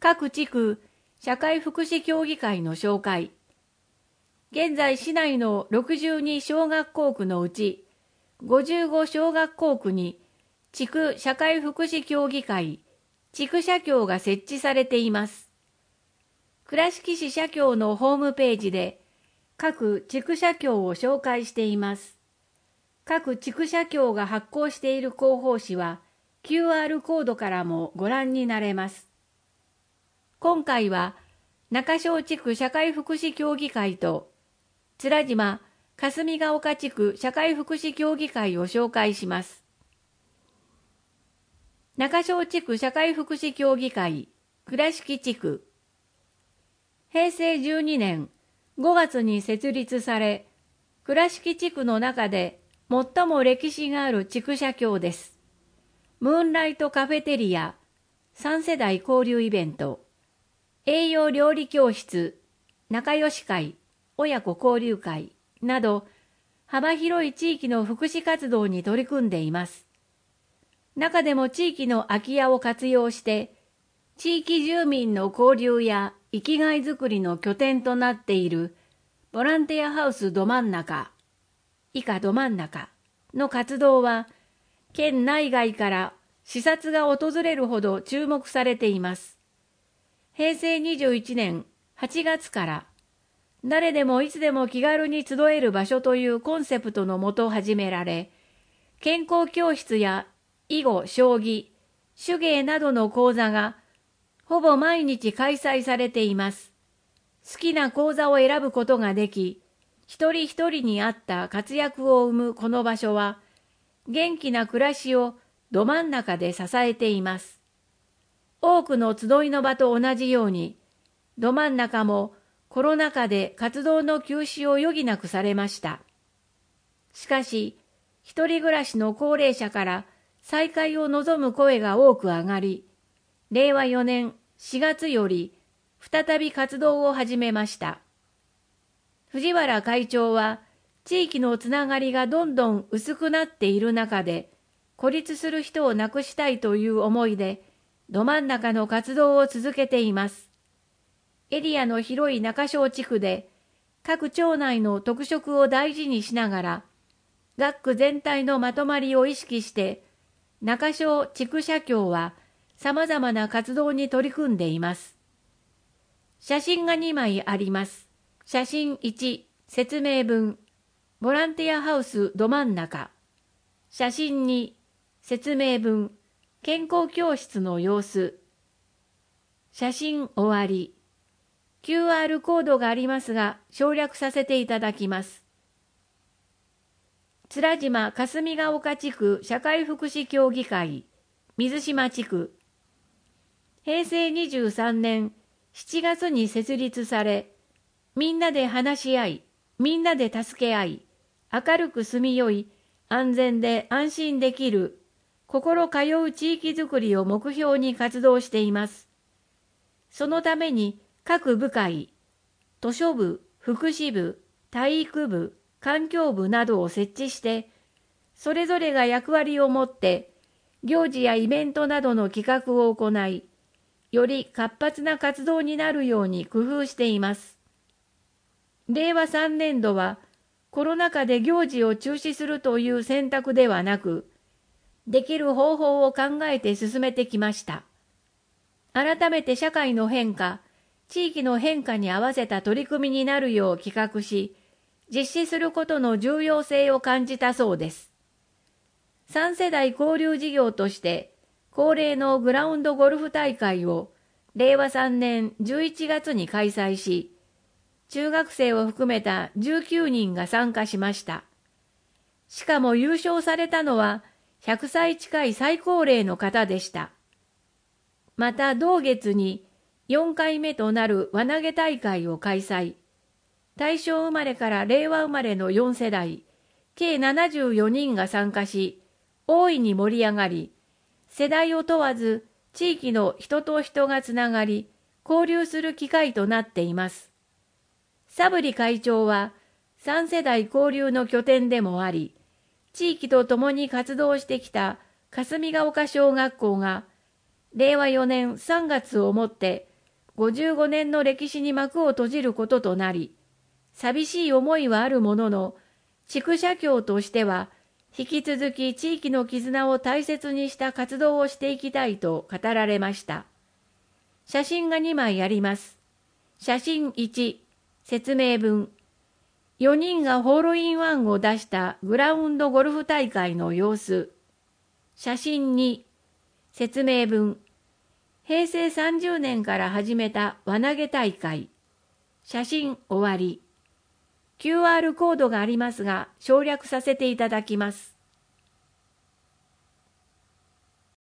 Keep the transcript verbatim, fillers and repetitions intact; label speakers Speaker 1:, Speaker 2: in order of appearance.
Speaker 1: 各地区社会福祉協議会の紹介。現在市内のろくじゅうに小学校区のうち、ごじゅうご小学校区に地区社会福祉協議会、地区社協が設置されています。倉敷市社協のホームページで各地区社協を紹介しています。各地区社協が発行している広報誌は キューアール コードからもご覧になれます。今回は中小地区社会福祉協議会と津島霞ヶ丘地区社会福祉協議会を紹介します。中小地区社会福祉協議会倉敷地区。へいせいじゅうにねんごがつに設立され、倉敷地区の中で最も歴史がある地区社協です。ムーンライトカフェテリア、さん世代交流イベント、栄養料理教室、仲良し会、親子交流会など、幅広い地域の福祉活動に取り組んでいます。中でも地域の空き家を活用して、地域住民の交流や生きがいづくりの拠点となっているボランティアハウスど真ん中、以下ど真ん中の活動は、県内外から視察が訪れるほど注目されています。へいせいにじゅういちねんはちがつから、誰でもいつでも気軽に集える場所というコンセプトのもと始められ、健康教室や囲碁、将棋、手芸などの講座がほぼ毎日開催されています。好きな講座を選ぶことができ、一人一人に合った活躍を生むこの場所は、元気な暮らしをど真ん中で支えています。多くの集いの場と同じように、ど真ん中もコロナ禍で活動の休止を余儀なくされました。しかし、一人暮らしの高齢者から再開を望む声が多く上がり、れいわよねんしがつより再び活動を始めました。藤原会長は、地域のつながりがどんどん薄くなっている中で、孤立する人をなくしたいという思いで、ど真ん中の活動を続けています。エリアの広い中小地区で、各町内の特色を大事にしながら、学区全体のまとまりを意識して、中小地区社協は様々な活動に取り組んでいます。写真がにまいあります。写真いち、説明文、ボランティアハウスど真ん中。写真に、説明文、健康教室の様子。写真終わり。キューアール コードがありますが、省略させていただきます。津島霞ヶ丘地区社会福祉協議会、水島地区。へいせいにじゅうさんねんしちがつに設立され、みんなで話し合い、みんなで助け合い、明るく住みよい、安全で安心できる、心通う地域づくりを目標に活動しています。そのために各部会、図書部、福祉部、体育部、環境部などを設置して、それぞれが役割を持って、行事やイベントなどの企画を行い、より活発な活動になるように工夫しています。れいわさんねんどは、コロナ禍で行事を中止するという選択ではなく、できる方法を考えて進めてきました。改めて社会の変化、地域の変化に合わせた取り組みになるよう企画し、実施することの重要性を感じたそうです。さん世代交流事業として、恒例のグラウンドゴルフ大会をれいわさんねんじゅういちがつに開催し、中学生を含めたじゅうきゅうにんが参加しました。しかも優勝されたのはひゃくさい近い最高齢の方でした。また同月によんかいめとなる輪投げ大会を開催。大正生まれから令和生まれのよん世代、計ななじゅうよにんが参加し、大いに盛り上がり、世代を問わず地域の人と人がつながり、交流する機会となっています。サブリ会長はさん世代交流の拠点でもあり、地域と共に活動してきた霞ヶ丘小学校が、れいわよねんさんがつをもってごじゅうごねんの歴史に幕を閉じることとなり、寂しい思いはあるものの、地区社協としては、引き続き地域の絆を大切にした活動をしていきたいと語られました。写真がにまいあります。写真いち、説明文。よにんがホールインワンを出したグラウンドゴルフ大会の様子。写真に、説明文。へいせいさんじゅうねんから始めた輪投げ大会。写真終わり。キューアール コードがありますが省略させていただきます。